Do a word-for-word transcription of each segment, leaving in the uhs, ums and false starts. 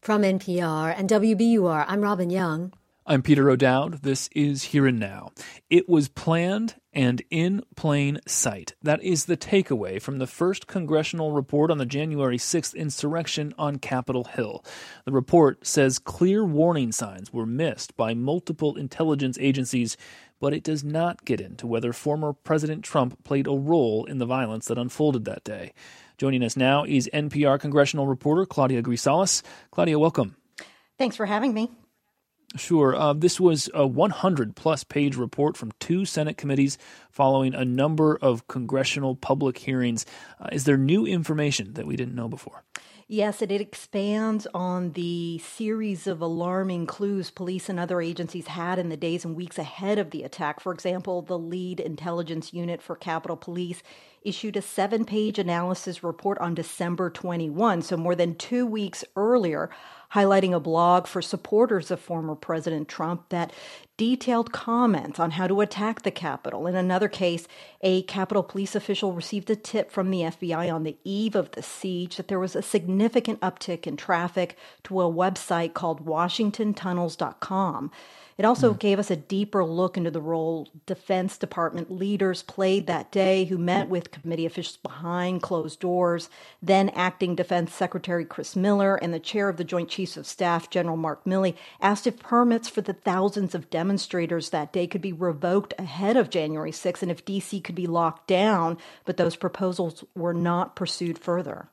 From N P R and W B U R, I'm Robin Young. I'm Peter O'Dowd. This is Here and Now. It was planned and in plain sight. That is the takeaway from the first congressional report on the January sixth insurrection on Capitol Hill. The report says clear warning signs were missed by multiple intelligence agencies, but it does not get into whether former President Trump played a role in the violence that unfolded that day. Joining us now is N P R congressional reporter Claudia Grisales. Claudia, welcome. Thanks for having me. Sure. Uh, this was a one hundred plus page report from two Senate committees following a number of congressional public hearings. Uh, is there new information that we didn't know before? Yes, it, it expands on the series of alarming clues police and other agencies had in the days and weeks ahead of the attack. For example, the lead intelligence unit for Capitol Police issued a seven-page analysis report on December twenty-first, so more than two weeks earlier, highlighting a blog for supporters of former President Trump that detailed comments on how to attack the Capitol. In another case, a Capitol Police official received a tip from the F B I on the eve of the siege that there was a significant uptick in traffic to a website called Washington Tunnels dot com. It also mm. gave us a deeper look into the role Defense Department leaders played that day, who met with committee officials behind closed doors. Then Acting Defense Secretary Chris Miller and the chair of the Joint Chiefs of Staff, General Mark Milley, asked if permits for the thousands of demonstrators that day could be revoked ahead of January sixth and if D C could be locked down, but those proposals were not pursued further.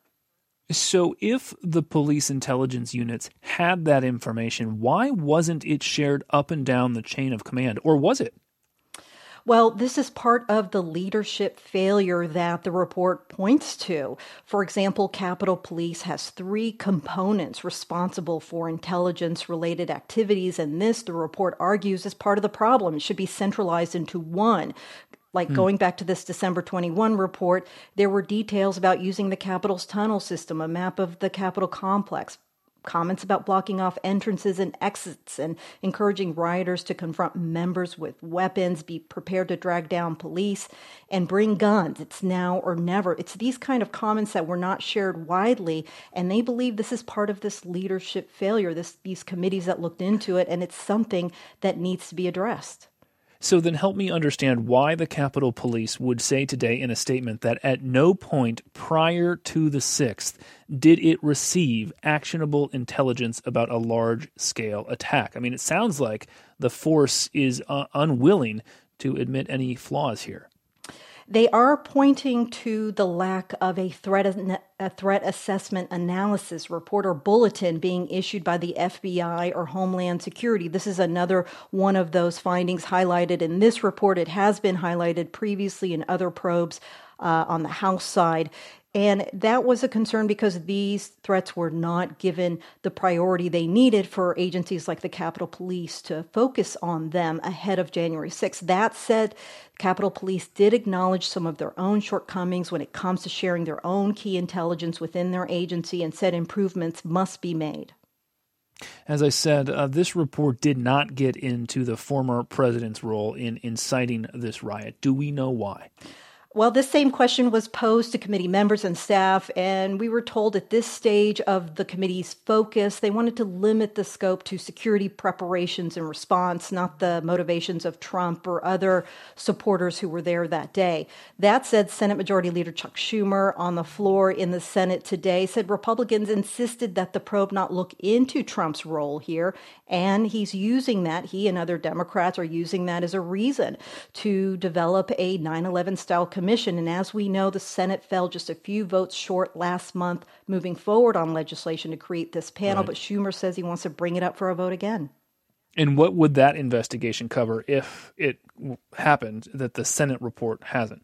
So if the police intelligence units had that information, why wasn't it shared up and down the chain of command, or was it? Well, this is part of the leadership failure that the report points to. For example, Capitol Police has three components responsible for intelligence-related activities, and this, the report argues, is part of the problem. It should be centralized into one. Like hmm. going back to this December twenty-first report, there were details about using the Capitol's tunnel system, a map of the Capitol complex, comments about blocking off entrances and exits, and encouraging rioters to confront members with weapons, be prepared to drag down police, and bring guns. It's now or never. It's these kind of comments that were not shared widely, and they believe this is part of this leadership failure, this these committees that looked into it, and it's something that needs to be addressed. So then help me understand why the Capitol Police would say today in a statement that at no point prior to the sixth did it receive actionable intelligence about a large-scale attack. I mean, it sounds like the force is uh, unwilling to admit any flaws here. They are pointing to the lack of a threat a threat assessment analysis report or bulletin being issued by the F B I or Homeland Security. This is another one of those findings highlighted in this report. It has been highlighted previously in other probes uh, on the House side. And that was a concern because these threats were not given the priority they needed for agencies like the Capitol Police to focus on them ahead of January sixth. That said, Capitol Police did acknowledge some of their own shortcomings when it comes to sharing their own key intelligence within their agency and said improvements must be made. As I said, uh, this report did not get into the former president's role in inciting this riot. Do we know why? Well, this same question was posed to committee members and staff, and we were told at this stage of the committee's focus, they wanted to limit the scope to security preparations and response, not the motivations of Trump or other supporters who were there that day. That said, Senate Majority Leader Chuck Schumer on the floor in the Senate today said Republicans insisted that the probe not look into Trump's role here, and he's using that, he and other Democrats are using that as a reason to develop a nine eleven-style committee. Commission. And as we know, the Senate fell just a few votes short last month moving forward on legislation to create this panel. Right. But Schumer says he wants to bring it up for a vote again. And what would that investigation cover if it happened that the Senate report hasn't?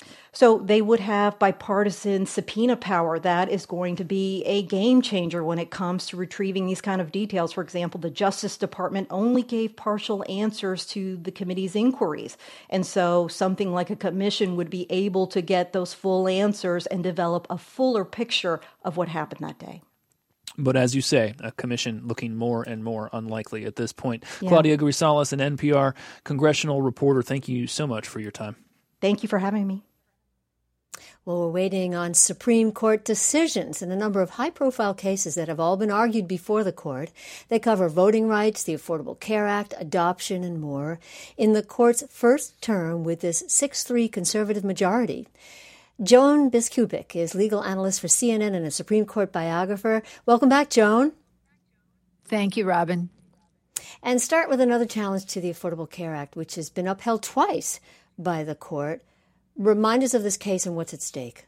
So they would have bipartisan subpoena power. That is going to be a game changer when it comes to retrieving these kind of details. For example, the Justice Department only gave partial answers to the committee's inquiries. And so something like a commission would be able to get those full answers and develop a fuller picture of what happened that day. But as you say, a commission looking more and more unlikely at this point. Yeah. Claudia Grisales, an N P R congressional reporter, thank you so much for your time. Thank you for having me. Well, we're waiting on Supreme Court decisions in a number of high-profile cases that have all been argued before the court. They cover voting rights, the Affordable Care Act, adoption, and more in the court's first term with this six three conservative majority. Joan Biskupic is legal analyst for C N N and a Supreme Court biographer. Welcome back, Joan. Thank you, Robin. And start with another challenge to the Affordable Care Act, which has been upheld twice by the court. Remind us of this case and what's at stake.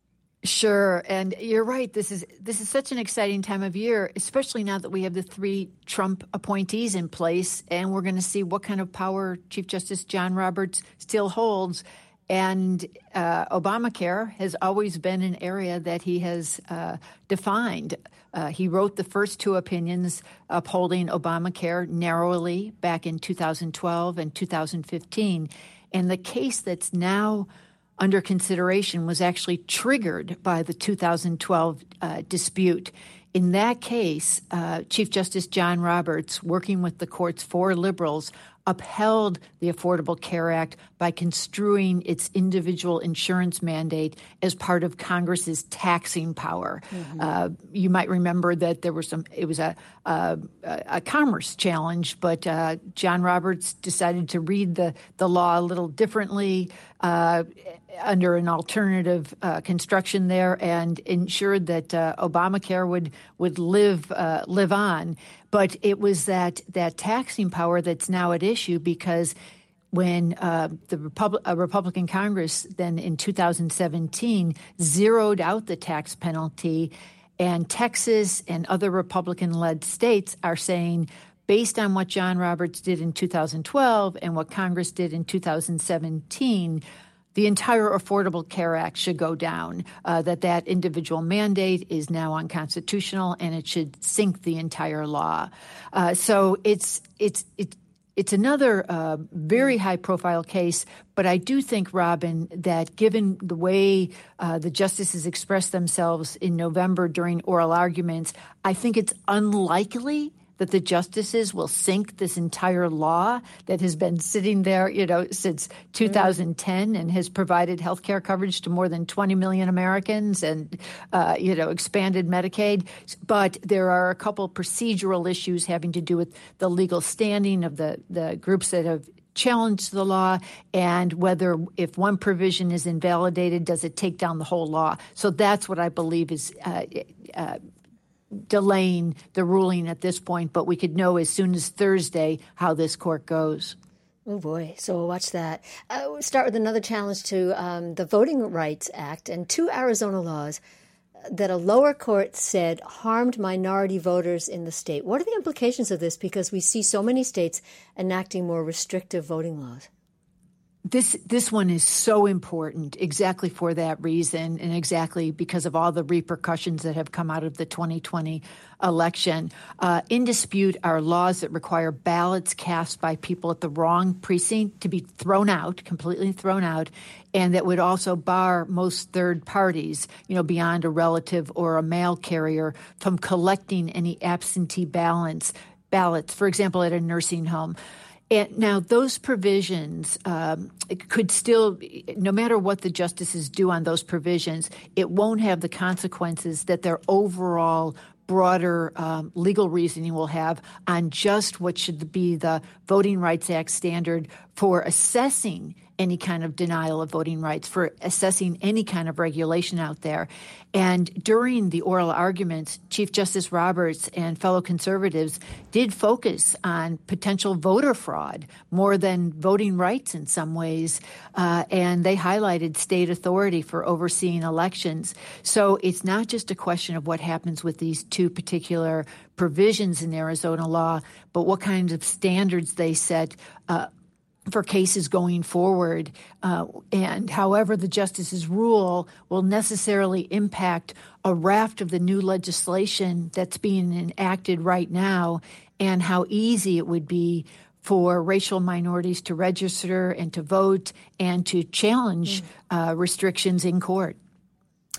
Sure, and you're right. This is this is such an exciting time of year, especially now that we have the three Trump appointees in place, and we're going to see what kind of power Chief Justice John Roberts still holds. And uh, Obamacare has always been an area that he has uh, defined. Uh, he wrote the first two opinions upholding Obamacare narrowly back in two thousand twelve and two thousand fifteen. And the case that's now under consideration was actually triggered by the two thousand twelve uh, dispute. In that case, uh, Chief Justice John Roberts, working with the court's four liberals, upheld the Affordable Care Act by construing its individual insurance mandate as part of Congress's taxing power. Mm-hmm. Uh, you might remember that there were some, it was a, a, a commerce challenge, but uh, John Roberts decided to read the, the law a little differently uh, under an alternative uh, construction there and ensured that uh, Obamacare would, would live, uh, live on. But it was that that taxing power that's now at issue because when uh, the Repub- uh, Republican Congress then in two thousand seventeen zeroed out the tax penalty, and Texas and other Republican-led states are saying, based on what John Roberts did in two thousand twelve and what Congress did in two thousand seventeen, the entire Affordable Care Act should go down, uh, that that individual mandate is now unconstitutional and it should sink the entire law. Uh, so it's it's it's it's another uh, very high-profile case, but I do think, Robin, that given the way uh, the justices expressed themselves in November during oral arguments, I think it's unlikely that the justices will sink this entire law that has been sitting there, you know, since two thousand ten and has provided health care coverage to more than twenty million Americans and, uh, you know, expanded Medicaid. But there are a couple procedural issues having to do with the legal standing of the, the groups that have challenged the law and whether if one provision is invalidated, does it take down the whole law? So that's what I believe is uh, uh, delaying the ruling at this point, but we could know as soon as Thursday how this court goes. Oh, boy. So we'll watch that. Uh, we'll start with another challenge to um, the Voting Rights Act and two Arizona laws that a lower court said harmed minority voters in the state. What are the implications of this? Because we see so many states enacting more restrictive voting laws. This this one is so important exactly for that reason and exactly because of all the repercussions that have come out of the twenty twenty election. Uh, in dispute are laws that require ballots cast by people at the wrong precinct to be thrown out, completely thrown out, and that would also bar most third parties, you know, beyond a relative or a mail carrier, from collecting any absentee ballots, ballots, for example, at a nursing home. And now, those provisions um, could still, no matter what the justices do on those provisions, it won't have the consequences that their overall broader um, legal reasoning will have on just what should be the Voting Rights Act standard for assessing any kind of denial of voting rights, for assessing any kind of regulation out there. And during the oral arguments, Chief Justice Roberts and fellow conservatives did focus on potential voter fraud more than voting rights in some ways, uh, and they highlighted state authority for overseeing elections. So it's not just a question of what happens with these two particular provisions in Arizona law, but what kinds of standards they set uh, for cases going forward, uh, and however the justices rule will necessarily impact a raft of the new legislation that's being enacted right now, and how easy it would be for racial minorities to register and to vote and to challenge mm. uh, restrictions in court.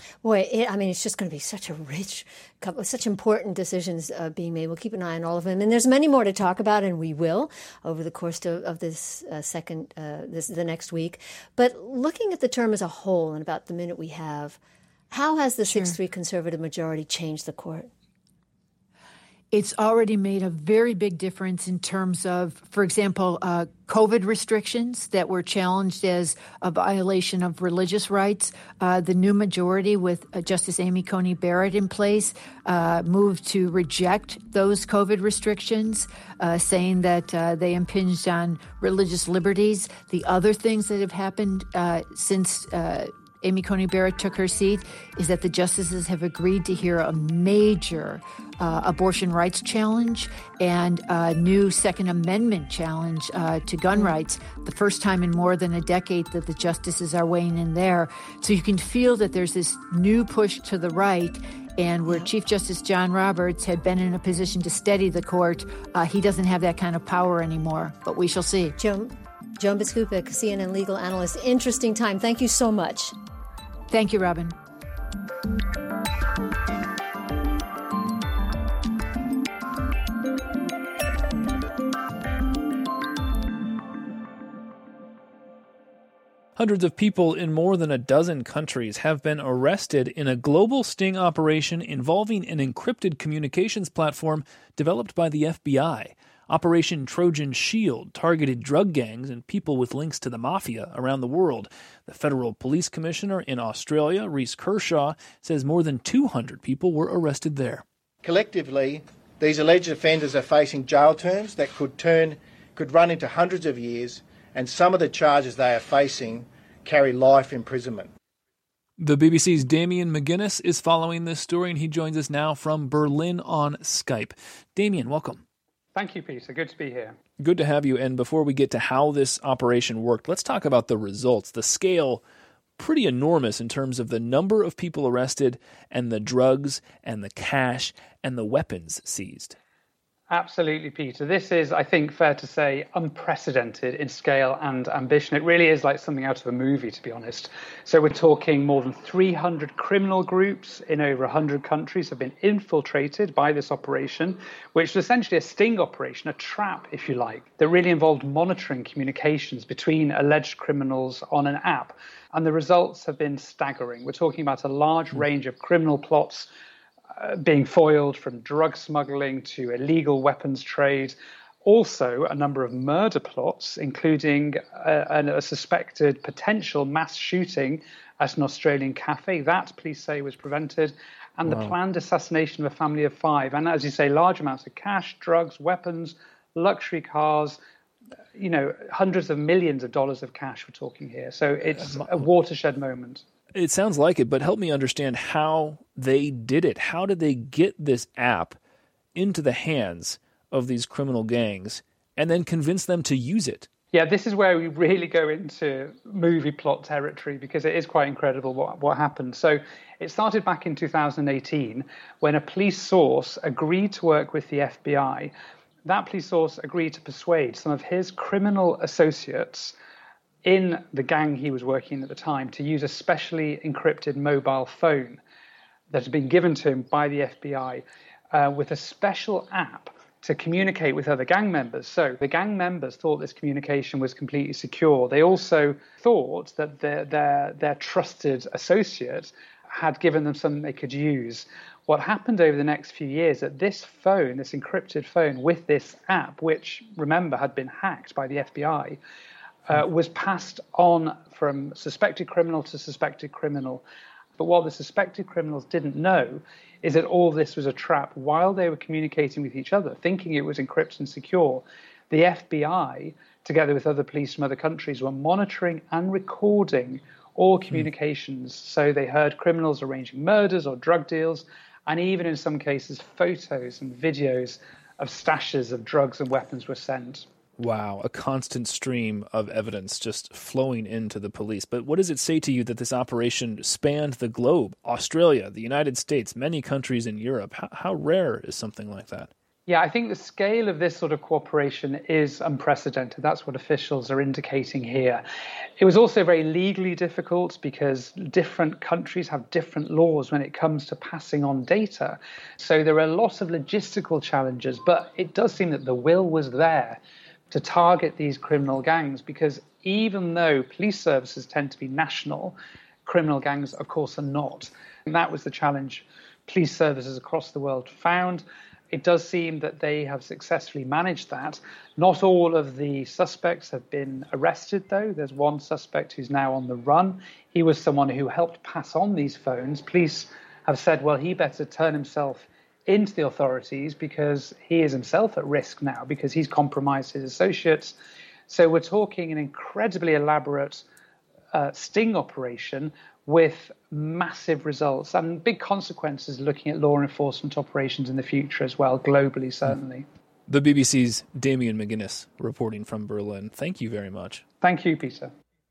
Boy, it, I mean, it's just going to be such a rich, such important decisions uh, being made. We'll keep an eye on all of them. And there's many more to talk about, and we will over the course of, of this uh, second, uh, this the next week. But looking at the term as a whole, in about the minute we have, how has the six three conservative majority changed the court? It's already made a very big difference in terms of, for example, uh, COVID restrictions that were challenged as a violation of religious rights. Uh, the new majority with uh, Justice Amy Coney Barrett in place uh, moved to reject those COVID restrictions, uh, saying that uh, they impinged on religious liberties. The other things that have happened uh, since uh, Amy Coney Barrett took her seat is that the justices have agreed to hear a major uh, abortion rights challenge and a new Second Amendment challenge uh, to gun rights, the first time in more than a decade that the justices are weighing in there. So you can feel that there's this new push to the right, and where Chief Justice John Roberts had been in a position to steady the court, uh, he doesn't have that kind of power anymore, but we shall see. Joan, Joan Biskupic, C N N legal analyst. Interesting time. Thank you so much. Thank you, Robin. Hundreds of people in more than a dozen countries have been arrested in a global sting operation involving an encrypted communications platform developed by the F B I. Operation Trojan Shield targeted drug gangs and people with links to the mafia around the world. The federal police commissioner in Australia, Reece Kershaw, says more than two hundred people were arrested there. Collectively, these alleged offenders are facing jail terms that could turn, could run into hundreds of years, and some of the charges they are facing carry life imprisonment. The B B C's Damien McGuinness is following this story, and he joins us now from Berlin on Skype. Damien, welcome. Thank you, Peter. Good to be here. Good to have you. And before we get to how this operation worked, let's talk about the results. The scale, pretty enormous in terms of the number of people arrested and the drugs and the cash and the weapons seized. Absolutely, Peter. This is, I think, fair to say, unprecedented in scale and ambition. It really is like something out of a movie, to be honest. So we're talking more than three hundred criminal groups in over one hundred countries have been infiltrated by this operation, which was essentially a sting operation, a trap, if you like, that really involved monitoring communications between alleged criminals on an app. And the results have been staggering. We're talking about a large range of criminal plots Uh, being foiled, from drug smuggling to illegal weapons trade. Also, a number of murder plots, including a, a suspected potential mass shooting at an Australian cafe. That, police say, was prevented. And wow. the planned assassination of a family of five. And as you say, large amounts of cash, drugs, weapons, luxury cars, you know, hundreds of millions of dollars of cash we're talking here. So it's a watershed moment. It sounds like it, but help me understand how they did it. How did they get this app into the hands of these criminal gangs and then convince them to use it? Yeah, this is where we really go into movie plot territory, because it is quite incredible what, what happened. So it started back in two thousand eighteen when a police source agreed to work with the F B I. That police source agreed to persuade some of his criminal associates in the gang he was working in at the time to use a specially encrypted mobile phone that had been given to him by the F B I uh, with a special app to communicate with other gang members. So the gang members thought this communication was completely secure. They also thought that their, their, their trusted associate had given them something they could use. What happened over the next few years, that this phone, this encrypted phone with this app, which, remember, had been hacked by the F B I, Uh, was passed on from suspected criminal to suspected criminal. But what the suspected criminals didn't know is that all this was a trap. While they were communicating with each other, thinking it was encrypted and secure, the F B I, together with other police from other countries, were monitoring and recording all communications. Mm. So they heard criminals arranging murders or drug deals, and even in some cases, photos and videos of stashes of drugs and weapons were sent. Wow, a constant stream of evidence just flowing into the police. But what does it say to you that this operation spanned the globe? Australia, the United States, many countries in Europe. How, how rare is something like that? Yeah, I think the scale of this sort of cooperation is unprecedented. That's what officials are indicating here. It was also very legally difficult because different countries have different laws when it comes to passing on data. So there are a lot of logistical challenges, but it does seem that the will was there to target these criminal gangs, because even though police services tend to be national, criminal gangs, of course, are not. And that was the challenge police services across the world found. It does seem that they have successfully managed that. Not all of the suspects have been arrested, though. There's one suspect who's now on the run. He was someone who helped pass on these phones. Police have said, well, he better turn himself into the authorities because he is himself at risk now because he's compromised his associates. So we're talking an incredibly elaborate uh, sting operation with massive results and big consequences looking at law enforcement operations in the future as well, globally, certainly. The B B C's Damian McGuinness reporting from Berlin. Thank you very much. Thank you, Peter.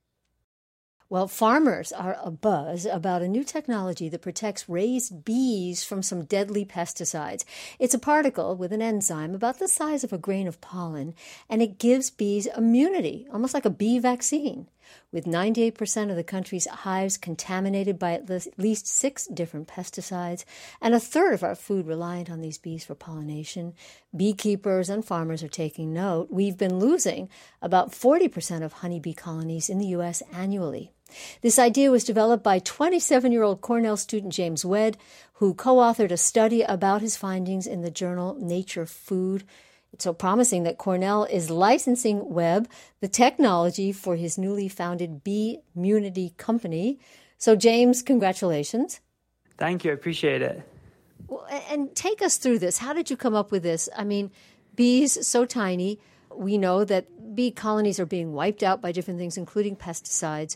Well, farmers are abuzz about a new technology that protects raised bees from some deadly pesticides. It's a particle with an enzyme about the size of a grain of pollen, and it gives bees immunity, almost like a bee vaccine. With ninety-eight percent of the country's hives contaminated by at least six different pesticides, and a third of our food reliant on these bees for pollination, beekeepers and farmers are taking note. We've been losing about forty percent of honeybee colonies in the U S annually. This idea was developed by twenty-seven-year-old Cornell student James Wedd, who co-authored a study about his findings in the journal Nature Food. It's so promising that Cornell is licensing Webb the technology for his newly founded Bee-munity company. So, James, congratulations. Thank you. I appreciate it. Well, and take us through this. How did you come up with this? I mean, bees so tiny. We know that bee colonies are being wiped out by different things, including pesticides.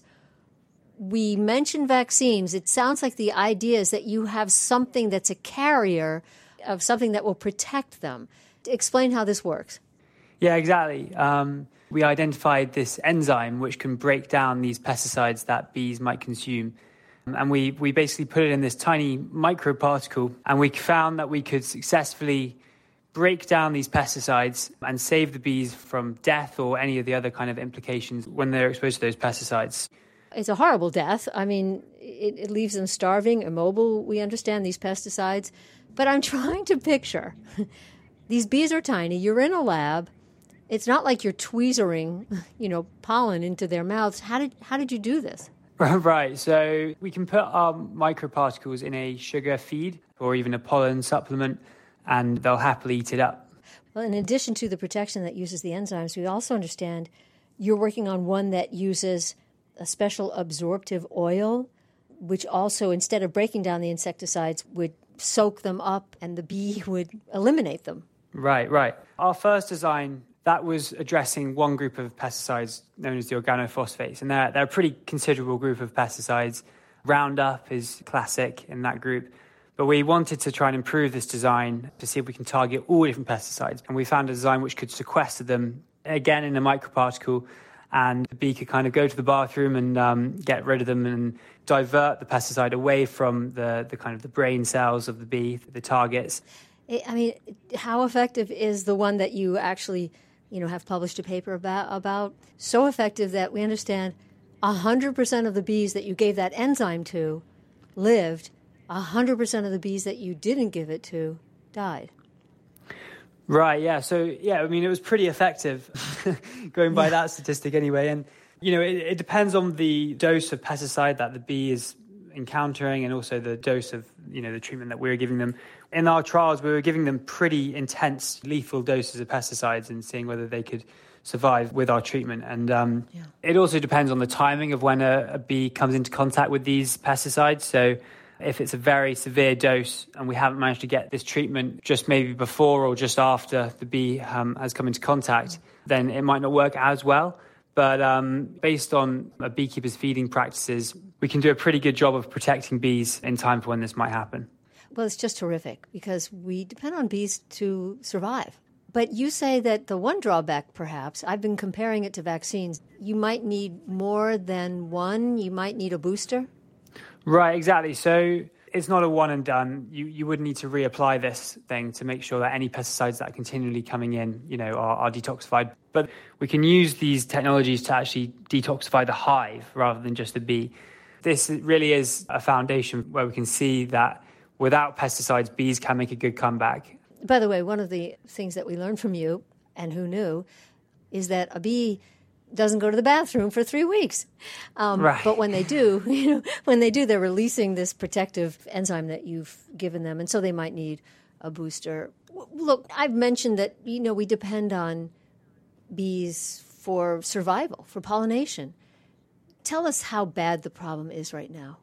We mentioned vaccines. It sounds like the idea is that you have something that's a carrier of something that will protect them. Explain how this works. Yeah, exactly. Um, we identified this enzyme which can break down these pesticides that bees might consume. And we, we basically put it in this tiny microparticle, and we found that we could successfully break down these pesticides and save the bees from death or any of the other kind of implications when they're exposed to those pesticides. It's a horrible death. I mean, it, it leaves them starving, immobile. We understand these pesticides. But I'm trying to picture... These bees are tiny. You're in a lab. It's not like you're tweezering, you know, pollen into their mouths. How did how did you do this? Right. So we can put our microparticles in a sugar feed or even a pollen supplement, and they'll happily eat it up. Well, in addition to the protection that uses the enzymes, we also understand you're working on one that uses a special absorptive oil, which also, instead of breaking down the insecticides, would soak them up and the bee would eliminate them. Right, right. Our first design, that was addressing one group of pesticides known as the organophosphates, and they're, they're a pretty considerable group of pesticides. Roundup is classic in that group. But we wanted to try and improve this design to see if we can target all different pesticides. And we found a design which could sequester them, again, in a microparticle, and the bee could kind of go to the bathroom and um, get rid of them and divert the pesticide away from the, the kind of the brain cells of the bee, the targets. I mean, how effective is the one that you actually, you know, have published a paper about? about? So effective that we understand one hundred percent of the bees that you gave that enzyme to lived, one hundred percent of the bees that you didn't give it to died. Right, yeah. So, yeah, I mean, it was pretty effective, going by that statistic anyway. And, you know, it, it depends on the dose of pesticide that the bee is encountering and also the dose of, you know, the treatment that we were giving them. In our trials, we were giving them pretty intense, lethal doses of pesticides and seeing whether they could survive with our treatment. And um, yeah. It also depends on the timing of when a, a bee comes into contact with these pesticides. So if it's a very severe dose and we haven't managed to get this treatment just maybe before or just after the bee um, has come into contact, then it might not work as well. But um, based on a beekeeper's feeding practices, we can do a pretty good job of protecting bees in time for when this might happen. Well, it's just terrific because we depend on bees to survive. But you say that the one drawback, perhaps, I've been comparing it to vaccines, you might need more than one, you might need a booster? Right, exactly. So it's not a one and done. You you would need to reapply this thing to make sure that any pesticides that are continually coming in, you know, are, are detoxified. But we can use these technologies to actually detoxify the hive rather than just the bee. This really is a foundation where we can see that without pesticides, bees can make a good comeback. By the way, one of the things that we learned from you, and who knew, is that a bee doesn't go to the bathroom for three weeks. Um, right. But when they do, you know, when they do, they're releasing this protective enzyme that you've given them, and so they might need a booster. Look, I've mentioned that, you know, we depend on bees for survival, for pollination. Tell us how bad the problem is right now.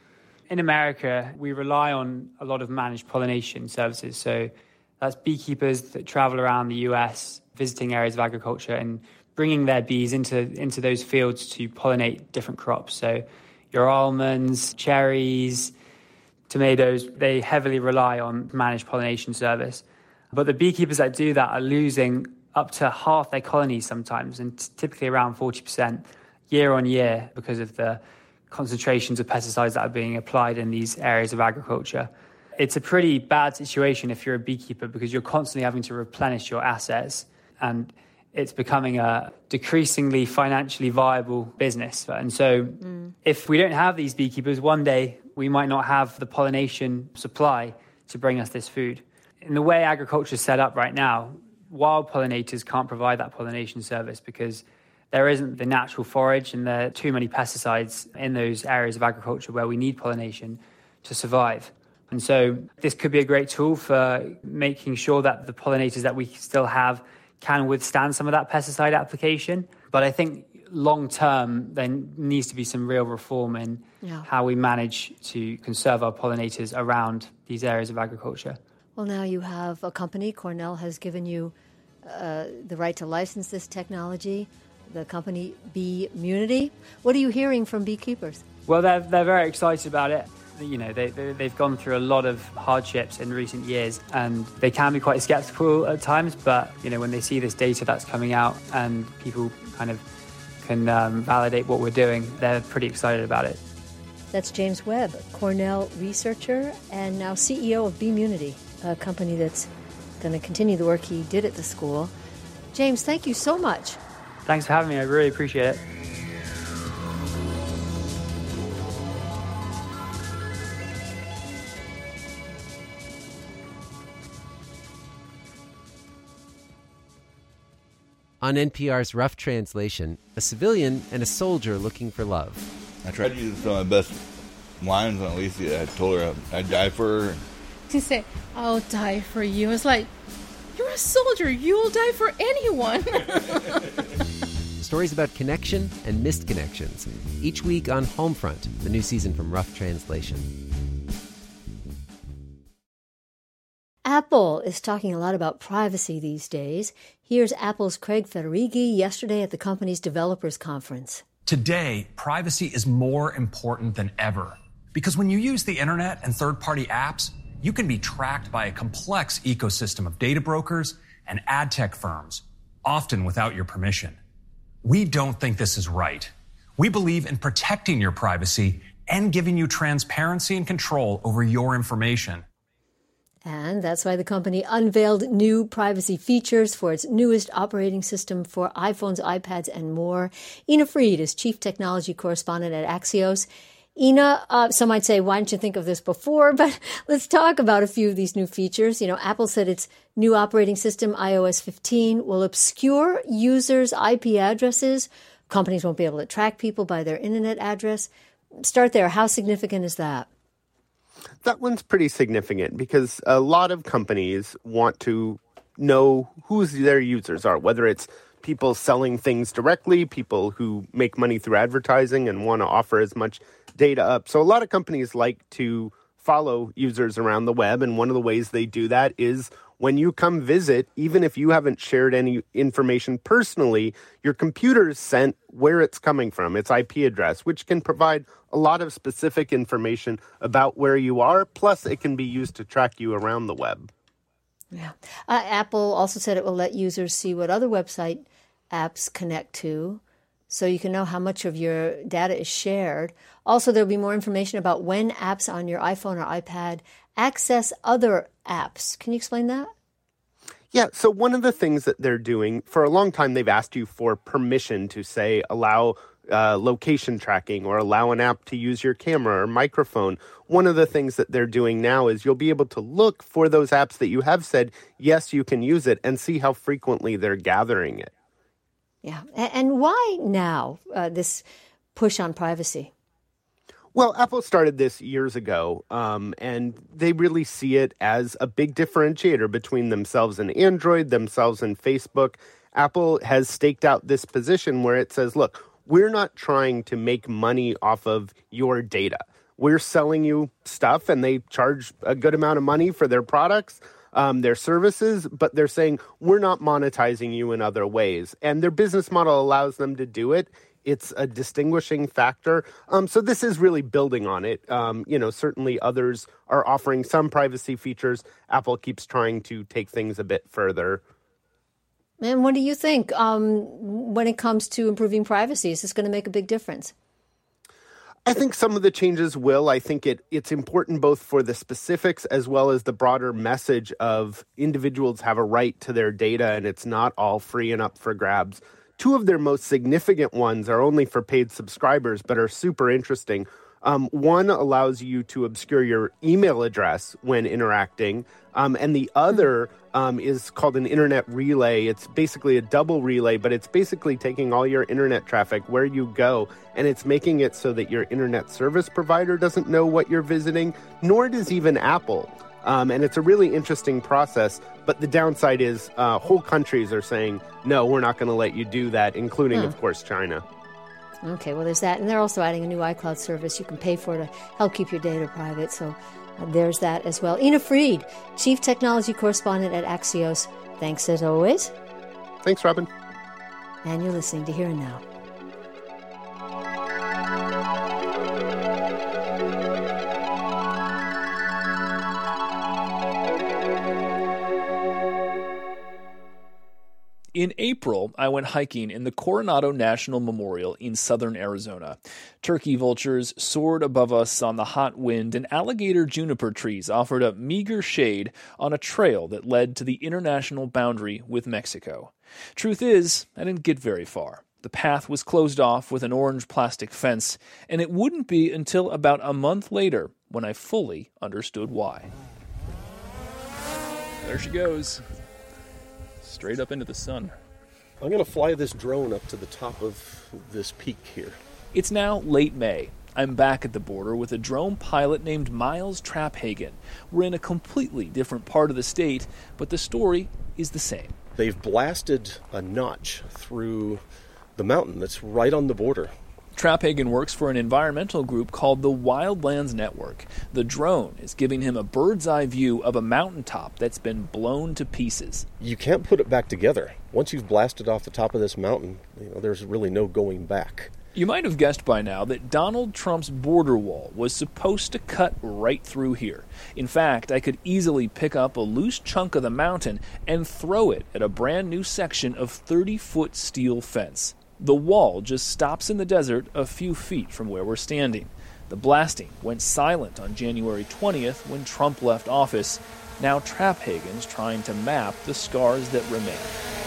In America, we rely on a lot of managed pollination services. So that's beekeepers that travel around the U S, visiting areas of agriculture and bringing their bees into, into those fields to pollinate different crops. So your almonds, cherries, tomatoes, they heavily rely on managed pollination service. But the beekeepers that do that are losing up to half their colonies sometimes, and t- typically around forty percent year on year because of the concentrations of pesticides that are being applied in these areas of agriculture. It's a pretty bad situation if you're a beekeeper because you're constantly having to replenish your assets, and it's becoming a decreasingly financially viable business. And so mm. if we don't have these beekeepers, one day we might not have the pollination supply to bring us this food. In the way agriculture is set up right now, wild pollinators can't provide that pollination service because there isn't the natural forage and there are too many pesticides in those areas of agriculture where we need pollination to survive. And so this could be a great tool for making sure that the pollinators that we still have can withstand some of that pesticide application. But I think long term, there needs to be some real reform in yeah. how we manage to conserve our pollinators around these areas of agriculture. Well, now you have a company, Cornell has given you uh, the right to license this technology, the company Beemunity. What are you hearing from beekeepers? Well, they're, they're very excited about it. You know, they, they, they've gone through a lot of hardships in recent years and they can be quite skeptical at times, but, you know, when they see this data that's coming out and people kind of can um, validate what we're doing, they're pretty excited about it. That's James Webb, Cornell researcher and now C E O of Beemunity, a company that's going to continue the work he did at the school. James, thank you so much. Thanks for having me. I really appreciate it. On N P R's Rough Translation, a civilian and a soldier looking for love. I tried to use some of my best lines on Alicia. I told her I'd die for her. She said, I'll die for you. It's like, you're a soldier. You'll die for anyone. Stories about connection and missed connections. Each week on Homefront, the new season from Rough Translation. Apple is talking a lot about privacy these days. Here's Apple's Craig Federighi yesterday at the company's developers conference. Today, privacy is more important than ever because when you use the internet and third-party apps, you can be tracked by a complex ecosystem of data brokers and ad tech firms, often without your permission. We don't think this is right. We believe in protecting your privacy and giving you transparency and control over your information. And that's why the company unveiled new privacy features for its newest operating system for iPhones, iPads, and more. Ina Fried is chief technology correspondent at Axios. Ina, uh, some might say, why didn't you think of this before? But let's talk about a few of these new features. You know, Apple said its new operating system, i O S fifteen, will obscure users' I P addresses. Companies won't be able to track people by their internet address. Start there. How significant is that? That one's pretty significant because a lot of companies want to know who their users are, whether it's people selling things directly, people who make money through advertising and want to offer as much data up. So a lot of companies like to follow users around the web, and one of the ways they do that is when you come visit, even if you haven't shared any information personally, your computer is sent where it's coming from, its I P address, which can provide a lot of specific information about where you are, plus it can be used to track you around the web. Yeah. Uh, Apple also said it will let users see what other website apps connect to. so you can know how much of your data is shared. Also, there'll be more information about when apps on your iPhone or iPad access other apps. Can you explain that? Yeah, so one of the things that they're doing, for a long time, they've asked you for permission to, say, allow uh, location tracking or allow an app to use your camera or microphone. One of the things that they're doing now is you'll be able to look for those apps that you have said, yes, you can use it, and see how frequently they're gathering it. Yeah, and why now, uh, this push on privacy? Well, Apple started this years ago, um, and they really see it as a big differentiator between themselves and Android, themselves and Facebook. Apple has staked out this position where it says, look, we're not trying to make money off of your data. We're selling you stuff, and they charge a good amount of money for their products, um, their services, but they're saying we're not monetizing you in other ways. And their business model allows them to do it. It's a distinguishing factor. Um, so this is really building on it. Um, you know, certainly others are offering some privacy features. Apple keeps trying to take things a bit further. And what do you think um, when it comes to improving privacy? Is this going to make a big difference? I think some of the changes will. I think it it's important both for the specifics as well as the broader message of individuals have a right to their data, and it's not all free and up for grabs. Two of their most significant ones are only for paid subscribers, but are super interesting. Um, one allows you to obscure your email address when interacting, um, and the other um, is called an internet relay. It's basically a double relay, but it's basically taking all your internet traffic where you go, and it's making it so that your internet service provider doesn't know what you're visiting, nor does even Apple. Um, and it's a really interesting process, but the downside is uh, whole countries are saying, no, we're not going to let you do that, including, huh. of course, China. Okay, well, there's that. And they're also adding a new iCloud service you can pay for to help keep your data private. So uh, there's that as well. Ina Fried, Chief Technology Correspondent at Axios. Thanks as always. Thanks, Robin. And you're listening to Here and Now. In April, I went hiking in the Coronado National Memorial in southern Arizona. Turkey vultures soared above us on the hot wind, and alligator juniper trees offered up meager shade on a trail that led to the international boundary with Mexico. Truth is, I didn't get very far. The path was closed off with an orange plastic fence, and it wouldn't be until about a month later when I fully understood why. There she goes. Straight up into the sun. I'm going to fly this drone up to the top of this peak here. It's now late May. I'm back at the border with a drone pilot named Miles Traphagen. We're in a completely different part of the state, but the story is the same. They've blasted a notch through the mountain that's right on the border. Traphagen works for an environmental group called the Wildlands Network. The drone is giving him a bird's eye view of a mountaintop that's been blown to pieces. You can't put it back together. Once you've blasted off the top of this mountain, you know, there's really no going back. You might have guessed by now that Donald Trump's border wall was supposed to cut right through here. In fact, I could easily pick up a loose chunk of the mountain and throw it at a brand new section of thirty-foot steel fence. The wall just stops in the desert a few feet from where we're standing. The blasting went silent on January twentieth when Trump left office. Now Traphagen's trying to map the scars that remain.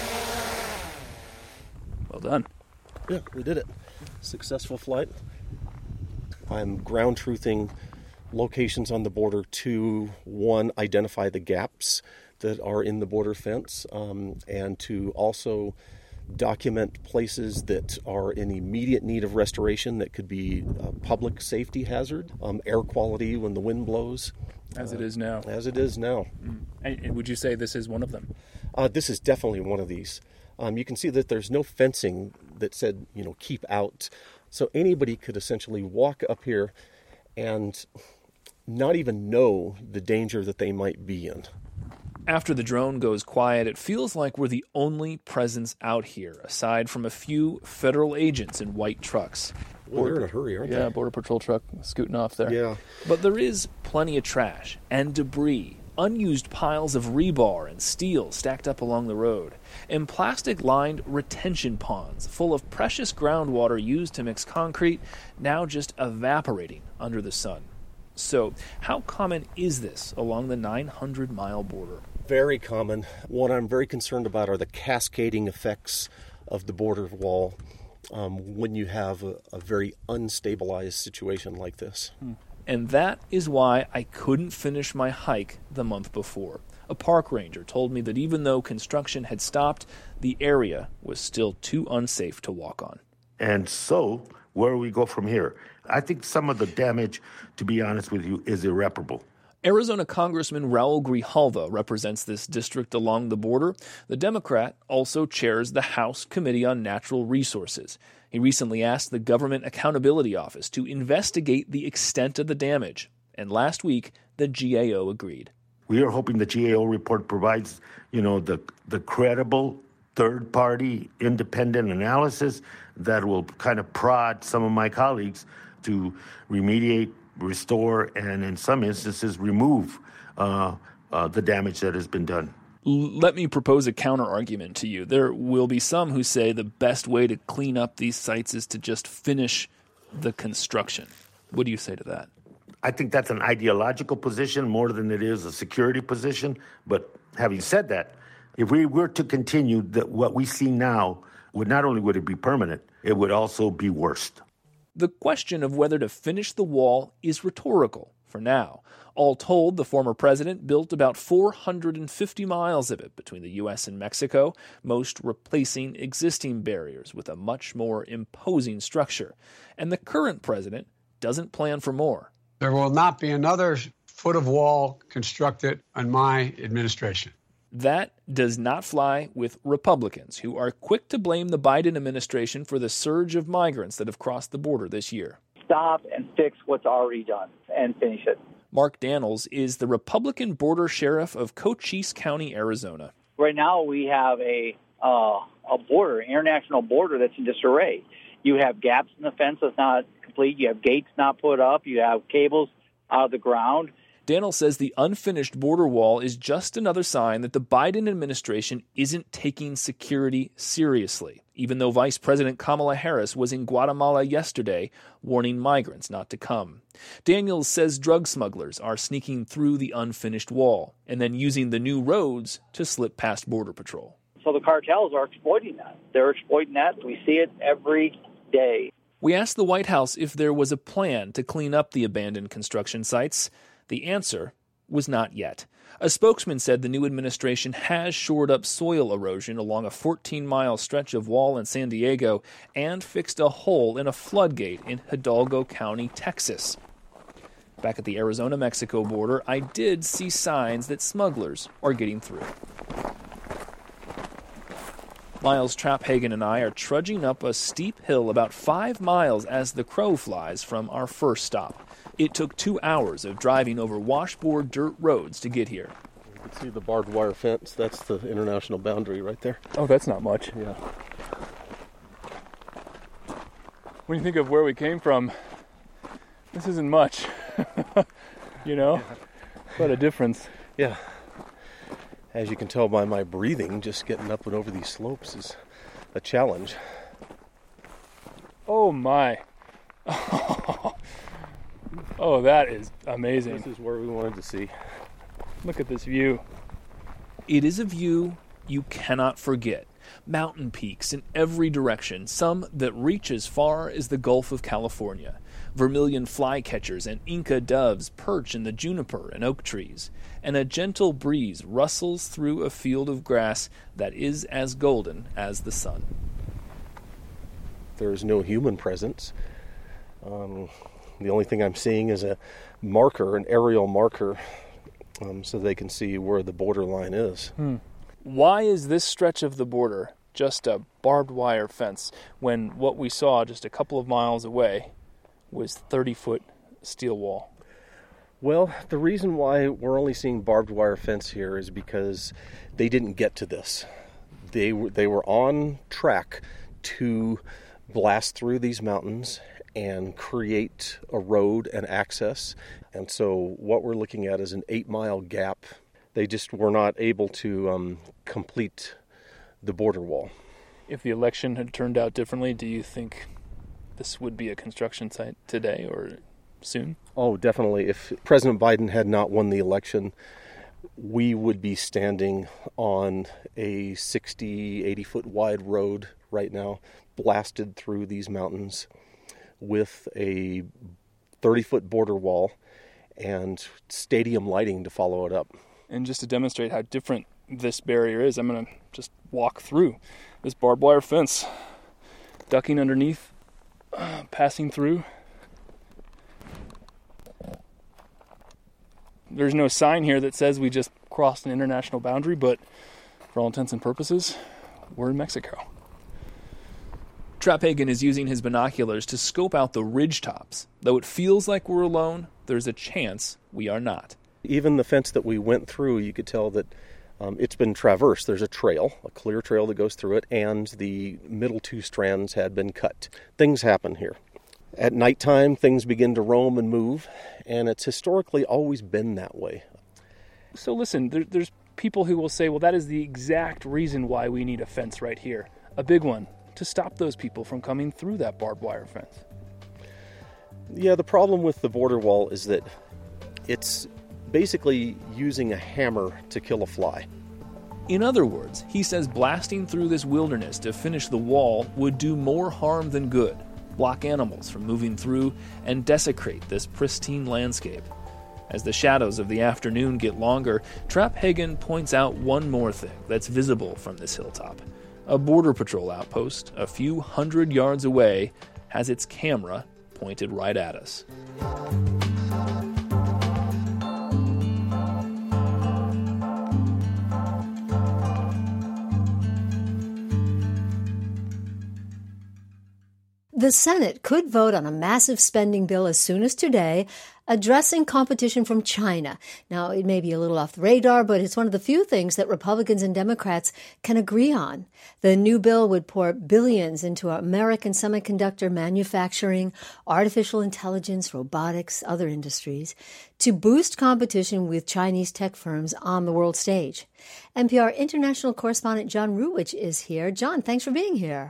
Well done. Yeah, we did it. Successful flight. I'm ground truthing locations on the border to, one, identify the gaps that are in the border fence, um, and to also document places that are in immediate need of restoration that could be a public safety hazard, um, air quality when the wind blows. As uh, it is now. As it is now. Mm. And, and would you say this is one of them? Uh, this is definitely one of these. Um, you can see that there's no fencing that said, you know, keep out. So anybody could essentially walk up here and not even know the danger that they might be in. After the drone goes quiet, it feels like we're the only presence out here, aside from a few federal agents in white trucks. Well, they're in a hurry, aren't yeah, they? Yeah, Border Patrol truck scooting off there. Yeah. But there is plenty of trash and debris unused piles of rebar and steel stacked up along the road, and plastic-lined retention ponds full of precious groundwater used to mix concrete, now just evaporating under the sun. So, how common is this along the nine hundred mile border? Very common. What I'm very concerned about are the cascading effects of the border wall um, when you have a, a very unstabilized situation like this. Hmm. And that is why I couldn't finish my hike the month before. A park ranger told me that even though construction had stopped, the area was still too unsafe to walk on. And so, where do we go from here? I think some of the damage, to be honest with you, is irreparable. Arizona Congressman Raul Grijalva represents this district along the border. The Democrat also chairs the House Committee on Natural Resources. He recently asked the Government Accountability Office to investigate the extent of the damage. And last week, the G A O agreed. We are hoping the G A O report provides, you know, the, the credible third-party independent analysis that will kind of prod some of my colleagues to remediate, restore, and in some instances remove uh, uh, the damage that has been done. Let me propose a counter-argument to you. There will be some who say the best way to clean up these sites is to just finish the construction. What do you say to that? I think that's an ideological position more than it is a security position. But having said that, if we were to continue that, what we see now, would not only would it be permanent, it would also be worse. The question of whether to finish the wall is rhetorical for now. All told, the former president built about four hundred fifty miles of it between the U S and Mexico, most replacing existing barriers with a much more imposing structure. And the current president doesn't plan for more. There will not be another foot of wall constructed in my administration. That does not fly with Republicans, who are quick to blame the Biden administration for the surge of migrants that have crossed the border this year. Stop and fix what's already done and finish it. Mark Daniels is the Republican border sheriff of Cochise County, Arizona. Right now we have a uh, a border, international border that's in disarray. You have gaps in the fence that's not complete. You have gates not put up. You have cables out of the ground. Daniels says the unfinished border wall is just another sign that the Biden administration isn't taking security seriously, even though Vice President Kamala Harris was in Guatemala yesterday warning migrants not to come. Daniels says drug smugglers are sneaking through the unfinished wall and then using the new roads to slip past Border Patrol. So the cartels are exploiting that. They're exploiting that. We see it every day. We asked the White House if there was a plan to clean up the abandoned construction sites. The answer was not yet. A spokesman said the new administration has shored up soil erosion along a fourteen mile stretch of wall in San Diego and fixed a hole in a floodgate in Hidalgo County, Texas. Back at the Arizona-Mexico border, I did see signs that smugglers are getting through. Miles Traphagen and I are trudging up a steep hill about five miles as the crow flies from our first stop. It took two hours of driving over washboard dirt roads to get here. You can see the barbed wire fence. That's the international boundary right there. Oh, that's not much. Yeah. When you think of where we came from, this isn't much. You know? Yeah. What a difference. Yeah. As you can tell by my breathing, just getting up and over these slopes is a challenge. Oh, my. Oh, that is amazing. This is where we wanted to see. Look at this view. It is a view you cannot forget. Mountain peaks in every direction, some that reach as far as the Gulf of California. Vermilion flycatchers and Inca doves perch in the juniper and oak trees. And a gentle breeze rustles through a field of grass that is as golden as the sun. There is no human presence. Um... The only thing I'm seeing is a marker, an aerial marker, um, so they can see where the border line is. Hmm. Why is this stretch of the border just a barbed wire fence when what we saw just a couple of miles away was thirty-foot steel wall? Well, the reason why we're only seeing barbed wire fence here is because they didn't get to this. They were, they were on track to blast through these mountains and create a road and access. And so what we're looking at is an eight-mile gap They just were not able to um, complete the border wall. If the election had turned out differently, do you think this would be a construction site today or soon? Oh, definitely. If President Biden had not won the election, we would be standing on a sixty, eighty foot wide road right now, blasted through these mountains with a thirty foot border wall and stadium lighting to follow it up. And just to demonstrate how different this barrier is, I'm going to just walk through this barbed wire fence, ducking underneath, uh, passing through. There's no sign here that says we just crossed an international boundary, but for all intents and purposes, we're in Mexico. Trap Hagen is using his binoculars to scope out the ridge tops. Though it feels like we're alone, there's a chance we are not. Even the fence that we went through, you could tell that um, it's been traversed. There's a trail, a clear trail that goes through it, and the middle two strands had been cut. Things happen here. At nighttime, things begin to roam and move, and it's historically always been that way. So listen, there, there's people who will say, well, that is the exact reason why we need a fence right here. A big one, to stop those people from coming through that barbed wire fence. Yeah, the problem with the border wall is that it's basically using a hammer to kill a fly. In other words, he says blasting through this wilderness to finish the wall would do more harm than good, block animals from moving through, and desecrate this pristine landscape. As the shadows of the afternoon get longer, Trap Hagen points out one more thing that's visible from this hilltop. A Border Patrol outpost, a few hundred yards away, has its camera pointed right at us. The Senate could vote on a massive spending bill as soon as today, addressing competition from China. Now, it may be a little off the radar, but it's one of the few things that Republicans and Democrats can agree on. The new bill would pour billions into American semiconductor manufacturing, artificial intelligence, robotics, other industries, to boost competition with Chinese tech firms on the world stage. N P R international correspondent John Ruwitch is here. John, thanks for being here.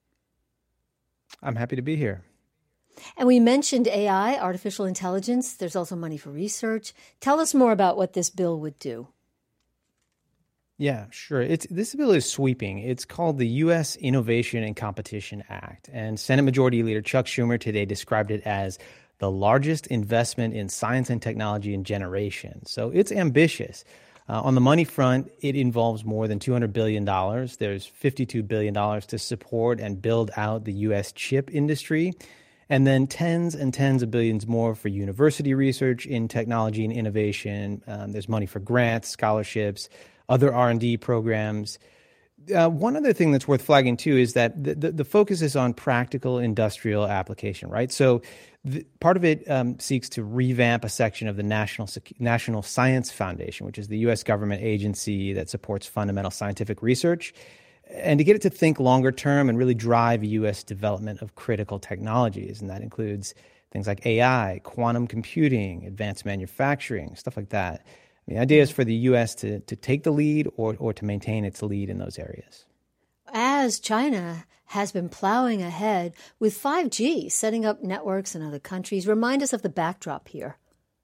I'm happy to be here. And we mentioned A I, artificial intelligence. There's also money for research. Tell us more about what this bill would do. Yeah, sure. It's, this bill is sweeping. It's called the U S Innovation and Competition Act. And Senate Majority Leader Chuck Schumer today described it as the largest investment in science and technology in generations. So it's ambitious. Uh, on the money front, it involves more than two hundred billion dollars. There's fifty-two billion dollars to support and build out the U S chip industry, and then tens and tens of billions more for university research in technology and innovation. Um, there's money for grants, scholarships, other R and D programs. Uh, one other thing that's worth flagging, too, is that the, the, the focus is on practical industrial application, right? So the, part of it um, seeks to revamp a section of the National National Science Foundation, which is the U S government agency that supports fundamental scientific research, and to get it to think longer term and really drive U S development of critical technologies. And that includes things like A I, quantum computing, advanced manufacturing, stuff like that. The idea is for the U S to, to take the lead or, or to maintain its lead in those areas. As China has been plowing ahead with five G, setting up networks in other countries, remind us of the backdrop here.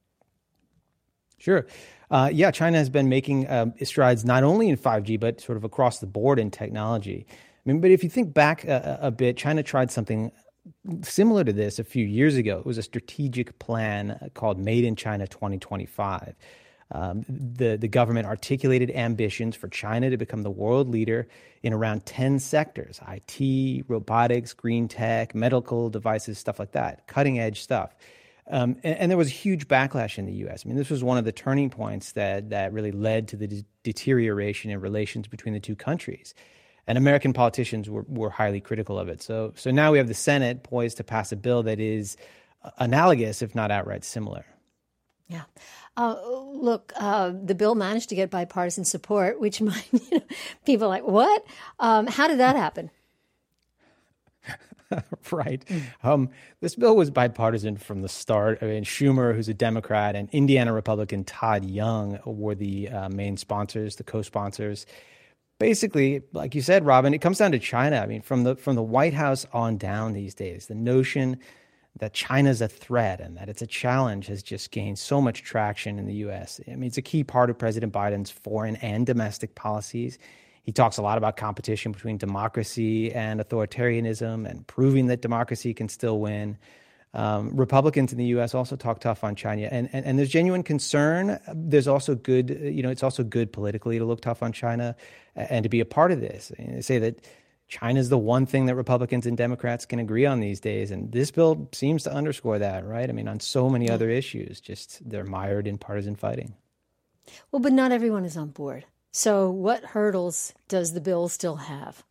Sure. Uh, yeah, China has been making uh, strides not only in five G, but sort of across the board in technology. I mean, but if you think back a, a bit, China tried something similar to this a few years ago. It was a strategic plan called Made in China twenty twenty-five. Um, the, the government articulated ambitions for China to become the world leader in around ten sectors: I T, robotics, green tech, medical devices, stuff like that, cutting edge stuff. Um, and, and there was a huge backlash in the U S. I mean, this was one of the turning points that, that really led to the de- deterioration in relations between the two countries. And American politicians were, were highly critical of it. So, so now we have the Senate poised to pass a bill that is analogous, if not outright similar. Yeah. Uh, look, uh, the bill managed to get bipartisan support, which might, you know, people are like, what? Um, how did that happen? Right. Um, this bill was bipartisan from the start. I mean, Schumer, who's a Democrat, and Indiana Republican Todd Young were the uh, main sponsors, the co-sponsors. Basically, like you said, Robin, it comes down to China. I mean, from the from the White House on down these days, the notion that China's a threat and that it's a challenge has just gained so much traction in the U S. I mean, it's a key part of President Biden's foreign and domestic policies. He talks a lot about competition between democracy and authoritarianism and proving that democracy can still win. Um, Republicans in the U S also talk tough on China, and, and and there's genuine concern. There's also good, you know, it's also good politically to look tough on China and to be a part of this. And they say that China's the one thing that Republicans and Democrats can agree on these days, and this bill seems to underscore that, right? I mean, on so many other issues, just they're mired in partisan fighting. Well, but not everyone is on board. So what hurdles does the bill still have?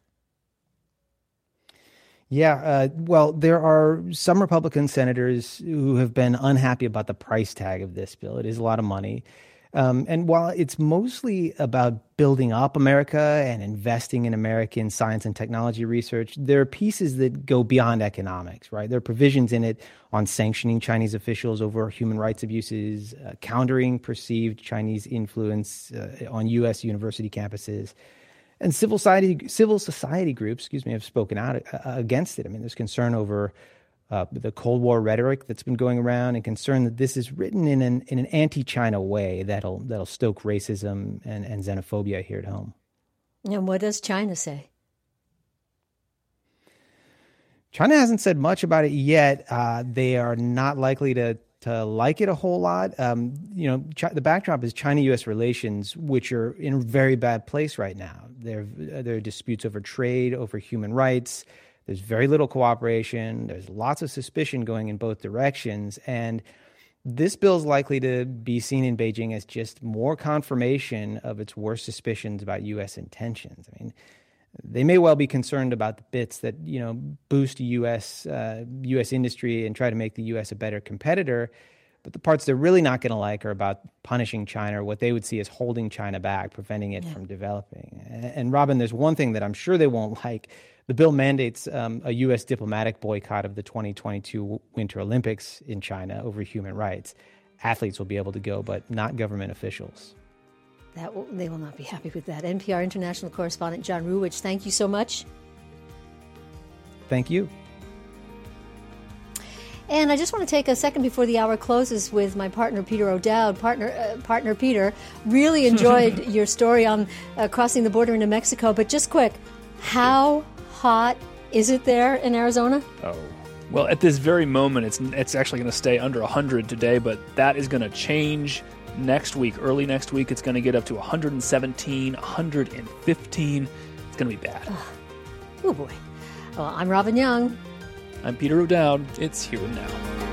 Yeah, uh, well, there are some Republican senators who have been unhappy about the price tag of this bill. It is a lot of money. Um, and while it's mostly about building up America and investing in American science and technology research, there are pieces that go beyond economics, right? There are provisions in it on sanctioning Chinese officials over human rights abuses, uh, countering perceived Chinese influence uh, on U S university campuses. And civil society, civil society groups, excuse me, have spoken out uh, against it. I mean, there's concern over uh, the Cold War rhetoric that's been going around, and concern that this is written in an in an anti-China way that'll that'll stoke racism and, and xenophobia here at home. And what does China say? China hasn't said much about it yet. Uh, they are not likely to to like it a whole lot. Um, you know, Ch- the backdrop is China-U S relations, which are in a very bad place right now. There, there are disputes over trade, over human rights. There's very little cooperation. There's lots of suspicion going in both directions. And this bill is likely to be seen in Beijing as just more confirmation of its worst suspicions about U S intentions. I mean, they may well be concerned about the bits that, you know, boost U S uh, U S industry and try to make the U S a better competitor. But the parts they're really not going to like are about punishing China, or what they would see as holding China back, preventing it yeah. from developing. And, and Robin, there's one thing that I'm sure they won't like. The bill mandates um, a U S diplomatic boycott of the twenty twenty-two Winter Olympics in China over human rights. Athletes will be able to go, but not government officials. That will, they will not be happy with that. N P R international correspondent John Ruwitch, thank you so much. Thank you. And I just want to take a second before the hour closes with my partner, Peter O'Dowd. Partner, uh, partner Peter, really enjoyed your story on uh, crossing the border into Mexico. But just quick, how hot is it there in Arizona? Oh, well, at this very moment, it's it's actually going to stay under one hundred today, but that is going to change next week. Early next week, it's going to get up to one hundred seventeen, one hundred fifteen. It's going to be bad. Oh, boy. Well, I'm Robin Young. I'm Peter O'Dowd. It's Here and Now.